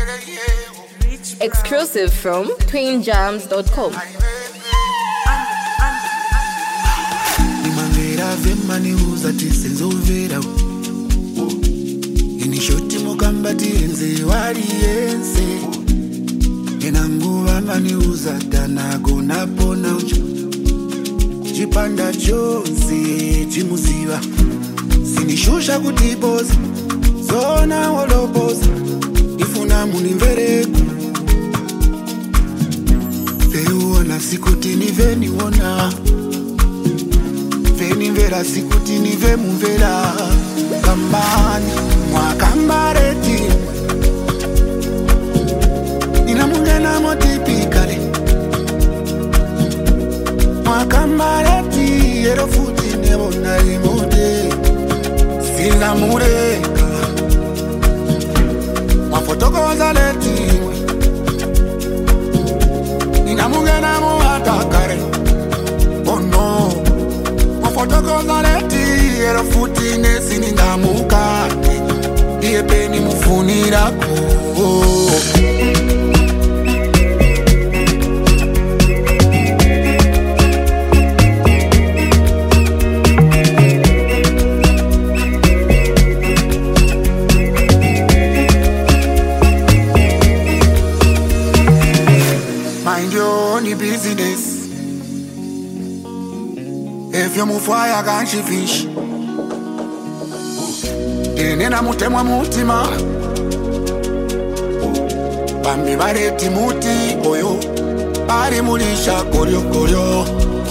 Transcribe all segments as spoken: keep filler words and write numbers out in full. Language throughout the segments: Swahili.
Exclusive from twin jams dot com. Nimangera vemani uza tisenzovera Inishoti mukambati enze wari ense Enanguva mani uza danago napona ucha Chipanda chonzi chimuziva Sinishusha kutipoza Zona holopoza Ifuna munimvereko Veuona sikuti niveni wona Veni vera sikuti nive muvera Kambani mwakambareti Nina mungena motipikale Mwakambareti Ero futi nevona imode Sina mureka Mwafotokoza leti Nina mungena muatakare Oh no Mwafotokoza leti Ero futi nesini ndamukate Iye peni mufunirako Mind your own business. If you move fire, can't you fish? Inena mutemwa mutima Bambi bareti muti oyo Bari mulisha koryo koryo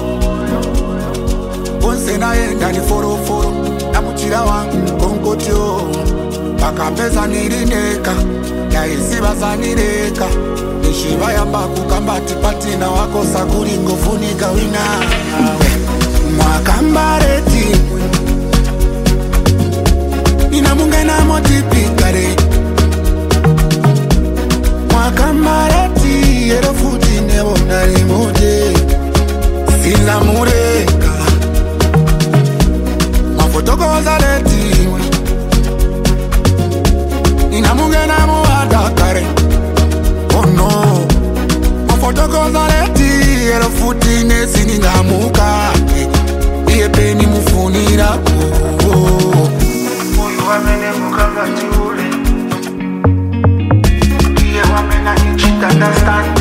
Onse na enda ni foro foro Na muchira wangu konkotyo Bakapeza nirineka Ya isiba sanireka Nishiba yamba kukambati patina wako sakuri ngofunika wina Mwakambareti Nina mungena motipikare Mwakambareti Ero futi nevona imode Sina mureka Mwafotokoza leti Nina mungena muadakare Oh no Mwafotokoza leti Ero futi nesini ndamukate Iye peni mufunirako Wamene mukanga tiule Iye wamena nichita understand